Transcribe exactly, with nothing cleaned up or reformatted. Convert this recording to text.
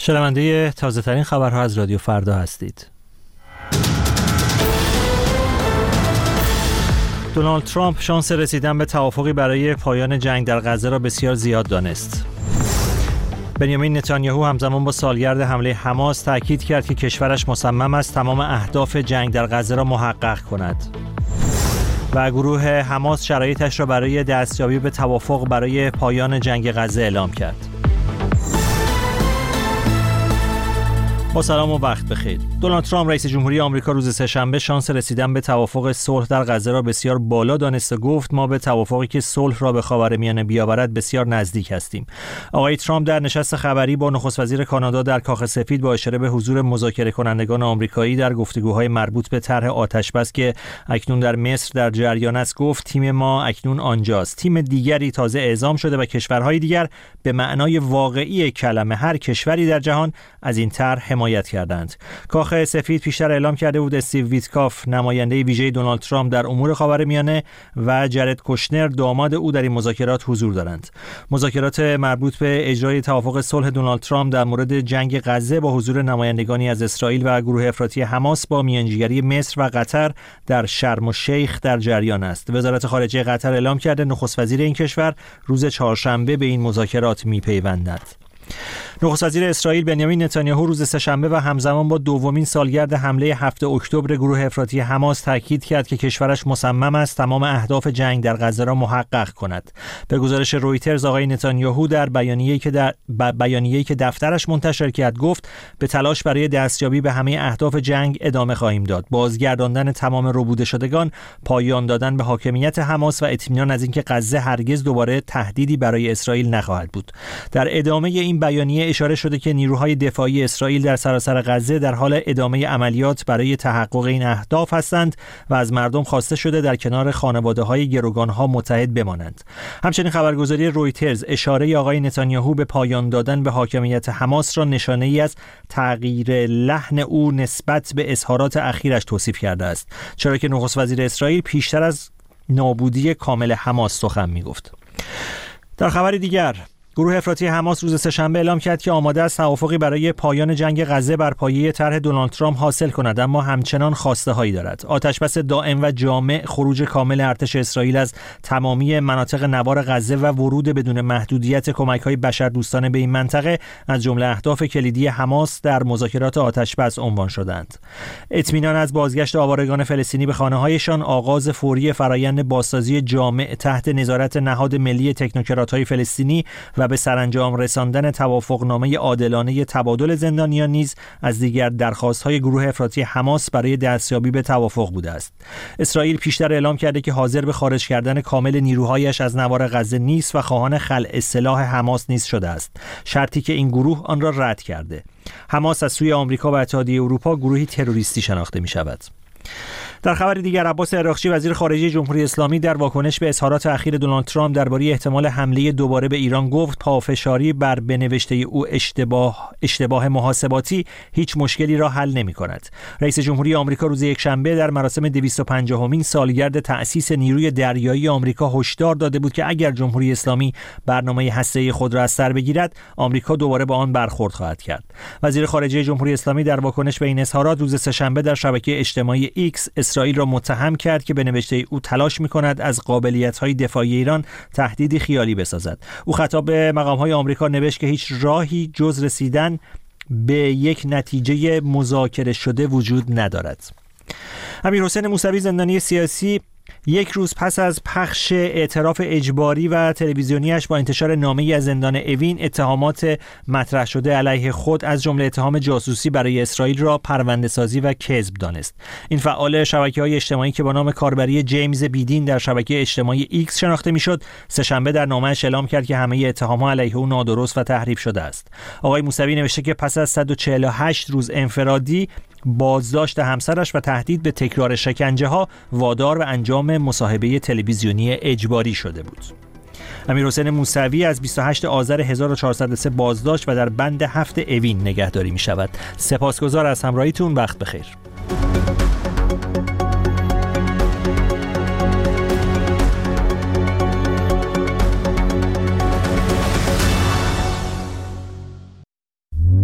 شنونده تازه ترین خبرها از رادیو فردا هستید. دونالد ترامپ شانس رسیدن به توافقی برای پایان جنگ در غزه را بسیار زیاد دانست. بنیامین نتانیاهو همزمان با سالگرد حمله حماس تاکید کرد که کشورش مصمم است تمام اهداف جنگ در غزه را محقق کند. و گروه حماس شرایطش را برای دستیابی به توافق برای پایان جنگ غزه اعلام کرد. با سلام و وقت بخیر. دونالد ترامپ رئیس جمهوری آمریکا روز سه‌شنبه شانس رسیدن به توافق صلح در غزه را بسیار بالا دانست و گفت ما به توافقی که صلح را به خاورمیانه بیاورد بسیار نزدیک هستیم. آقای ترامپ در نشست خبری با نخست وزیر کانادا در کاخ سفید با اشاره به حضور مذاکره کنندگان آمریکایی در گفتگوهای مربوط به طرح آتش‌بس که اکنون در مصر در جریان است گفت تیم ما اکنون آنجاست. تیم دیگری تازه اعزام شده و کشورهای دیگر به معنای واقعی کلمه هر کشوری در جهان از این طرح حمایت کردند. کاخ سفید پیشتر اعلام کرده بود استیو ویتکاف نماینده ویژه دونالد ترامپ در امور خاورمیانه و جرد کوشنر داماد او در این مذاکرات حضور دارند. مذاکرات مربوط به اجرای توافق صلح دونالد ترامپ در مورد جنگ غزه با حضور نمایندگانی از اسرائیل و گروه افراطی حماس با میانجیگری مصر و قطر در شرم الشیخ در جریان است. وزارت خارجه قطر اعلام کرده نخست وزیر این کشور روز چهارشنبه به این مذاکرات میپیوندد. نخست وزیر اسرائیل بنیامین نتانیاهو روز سه‌شنبه و همزمان با دومین سالگرد حمله هفتم اکتبر گروه افراطی حماس تاکید کرد که کشورش مصمم است تمام اهداف جنگ در غزه را محقق کند. به گزارش رویترز آقای نتانیاهو در بیانیه‌ای که در بیانیه‌ای که دفترش منتشر کرد گفت به تلاش برای دستیابی به همه اهداف جنگ ادامه خواهیم داد. بازگرداندن تمام ربوده شدگان، پایان دادن به حاکمیت حماس و اطمینان از اینکه غزه هرگز دوباره تهدیدی برای اسرائیل نخواهد بود. در ادامه این بیانیه اشاره شده که نیروهای دفاعی اسرائیل در سراسر غزه در حال ادامه عملیات برای تحقق این اهداف هستند و از مردم خواسته شده در کنار خانواده‌های گروگان‌ها متحد بمانند. همچنین خبرگزاری رویترز اشاره آقای نتانیاهو به پایان دادن به حاکمیت حماس را نشانه‌ای از تغییر لحن او نسبت به اظهارات اخیرش توصیف کرده است، چرا که نخست وزیر اسرائیل پیشتر از نابودی کامل حماس سخن می‌گفت. در خبر دیگر گروه افراطی حماس روز سه‌شنبه اعلام کرد که آماده است توافقی برای پایان جنگ غزه بر پایه طرح دونالد ترامپ حاصل کند، اما همچنان خواسته‌هایی دارد. آتش‌بس دائم و جامع، خروج کامل ارتش اسرائیل از تمامی مناطق نوار غزه و ورود بدون محدودیت کمک‌های بشردوستانه به این منطقه از جمله اهداف کلیدی حماس در مذاکرات آتش‌بس عنوان شدند. اطمینان از بازگشت آوارگان فلسطینی به خانه‌هایشان، آغاز فوری فرایند بازسازی جامع تحت نظارت نهاد ملی تکنوکرات‌های فلسطینی و به سرانجام رساندن توافقنامه عادلانه تبادل زندانیان نیز از دیگر درخواست‌های گروه افراطی حماس برای دستیابی به توافق بوده است. اسرائیل پیشتر اعلام کرده که حاضر به خارج کردن کامل نیروهایش از نوار غزه نیست و خواهان خلع سلاح حماس نیز شده است، شرطی که این گروه آن را رد کرده. حماس از سوی آمریکا و اتحادیه اروپا گروهی تروریستی شناخته می‌شود. در خبر دیگر عباس عراقچی وزیر خارجه جمهوری اسلامی در واکنش به اظهارات اخیر دونالد ترامپ درباره احتمال حمله دوباره به ایران گفت پافشاری بر بنوشته او اشتباه اشتباه محاسباتی هیچ مشکلی را حل نمی‌کند. رئیس جمهوری آمریکا روز یکشنبه در مراسم دویست و پنجاهمین سالگرد تأسیس نیروی دریایی آمریکا هشدار داده بود که اگر جمهوری اسلامی برنامه هسته‌ای خود را از سر بگیرد، آمریکا دوباره با آن برخورد خواهد کرد. وزیر خارجه جمهوری اسلامی در واکنش به این اظهارات روز سه‌شنبه در شبکه اجتماعی ایکس اسرائیل را متهم کرد که به نوشته او تلاش می‌کند از قابلیت‌های دفاعی ایران تهدیدی خیالی بسازد. او خطاب به مقام‌های آمریکا نوشت که هیچ راهی جز رسیدن به یک نتیجه مذاکره شده وجود ندارد. امیرحسین موسوی زندانی سیاسی یک روز پس از پخش اعتراف اجباری و تلویزیونیش با انتشار نامه‌ای از زندان اوین اتهامات مطرح شده علیه خود از جمله اتهام جاسوسی برای اسرائیل را پرونده‌سازی و کذب دانست. این فعال شبکه‌های اجتماعی که با نام کاربری جیمز بیدین در شبکه اجتماعی ایکس شناخته می‌شد، سه‌شنبه در نامه‌اش اعلام کرد که همه اتهامات علیه او نادرست و تحریف شده است. آقای موسوی نوشته که پس از صد و چهل و هشت روز انفرادی، بازداشت همسرش و تهدید به تکرار شکنجه‌ها وادار به انجام مصاحبه تلویزیونی اجباری شده بود. امیرحسین موسوی از بیست و هشتم آذر هزار و چهارصد و سه بازداشت و در بند هفت اوین نگهداری می شود. سپاسگزار از همراهیتون. وقت بخیر.